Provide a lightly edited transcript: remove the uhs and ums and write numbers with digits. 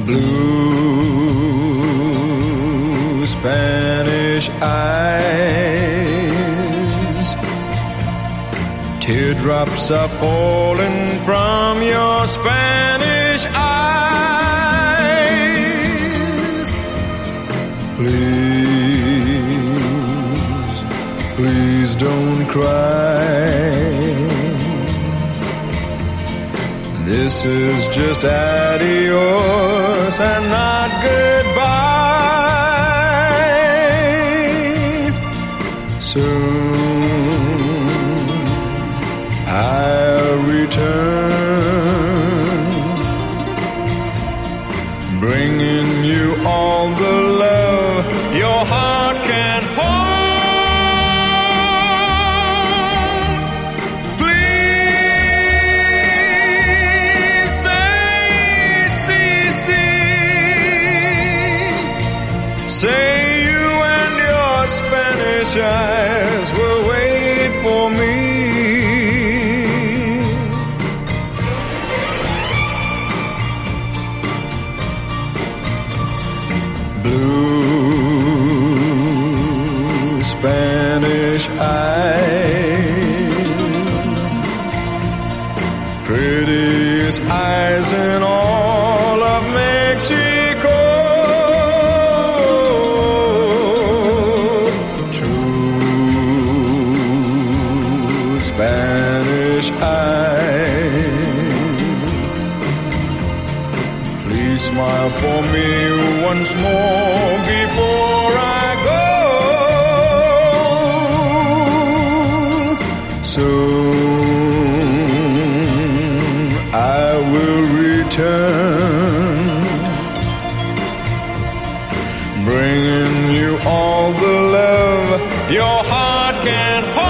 Blue Spanish eyes, teardrops are falling from your Spanish eyes. Please, please don't cry. This is just adios and not goodbye. Soon I'll return, bringing you all the love your heart can hold. Say you and your Spanish eyes will wait for me. Blue Spanish eyes, prettiest eyes in all of Mexico. Spanish eyes, please smile for me once more before I go. Soon I will return, bringing you all the love your heart can hold.